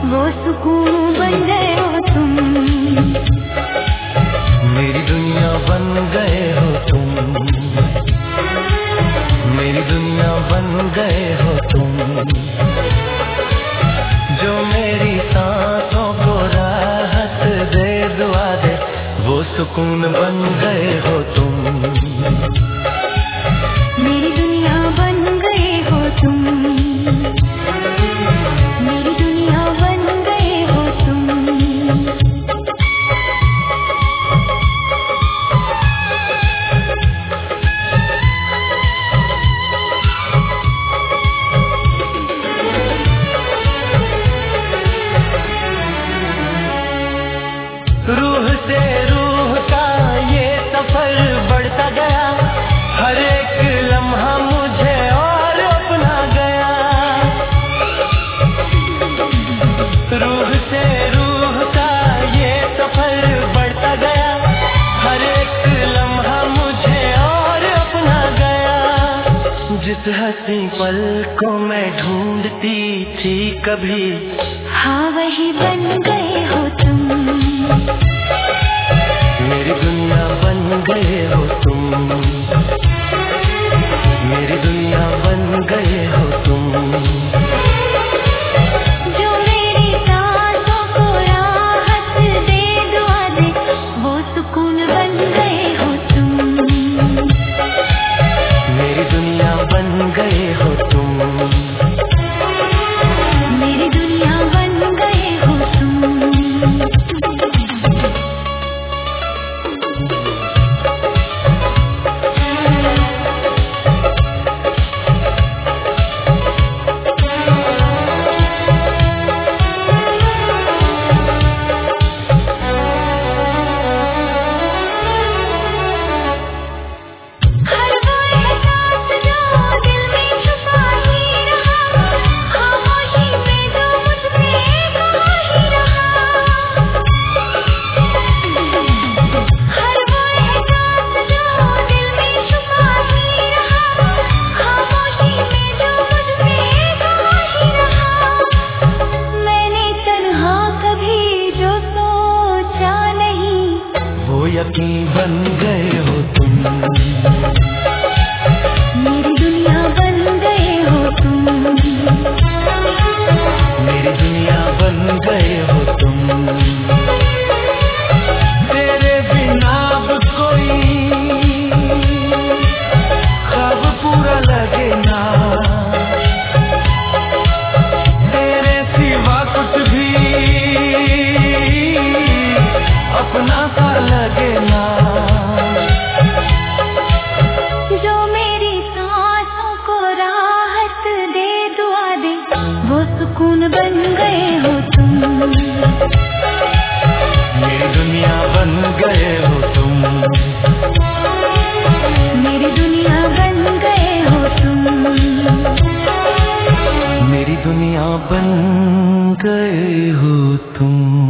वो सुकून बन गए हो तुम। मेरी दुनिया बन गए हो तुम, मेरी दुनिया बन गए हो तुम। जो मेरी सांसों को राहत दे, दुआ दे, वो सुकून बन गए हो तुम। मेरी दुनिया बन गए हो तुम, मेरी दुनिया बन गए हो तुम। रूह से रूह का ये सफर बढ़ता गया, हर एक लम्हा मुझे और अपना गया। रूह से रूह का ये सफर बढ़ता गया, हर एक लम्हा मुझे और अपना गया। जिस हंसी पल को मैं ढूंढती थी कभी, हाँ वही बन गए हो तुम। मेरी दुनिया बन गए हो तुम, मेरी दुनिया बन गए हो तुम। जो मेरी सांसों को राहत दे, दुआ दे, वो सुकून बन गए हो तुम। मेरी दुनिया बन गए हो तुम, मेरी दुनिया बन गए हो तुम। यकीन बन गए हो तुम। मेरी दुनिया बन गए हो तुम, मेरी दुनिया बन गए हो तुम। तेरे बिना अब कोई ख्वाब पूरा लगे ना, तेरे सिवा कुछ भी अपना सा लगे ना। जो मेरी सांसों को राहत दे, दुआ दे, वो सुकून बन गए हो तुम। मेरी दुनिया बन गए हो तुम, मेरी दुनिया बन गए हो तुम। मेरी दुनिया बन गए हो तुम।